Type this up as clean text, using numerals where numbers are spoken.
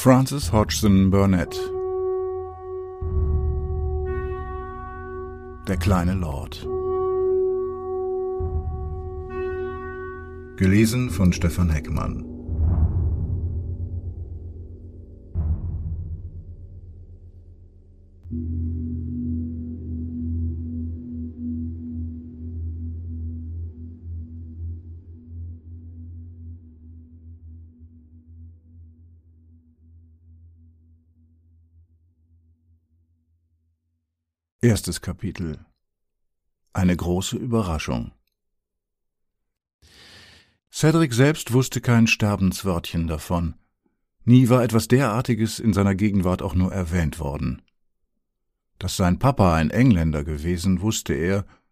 Frances Hodgson Burnett. Der kleine Lord. Gelesen von Stefan Heckmann. Erstes Kapitel. Eine große Überraschung. Cedric selbst wusste kein Sterbenswörtchen davon. Nie war etwas derartiges in seiner Gegenwart auch nur erwähnt worden. Dass sein Papa ein Engländer gewesen, wusste er,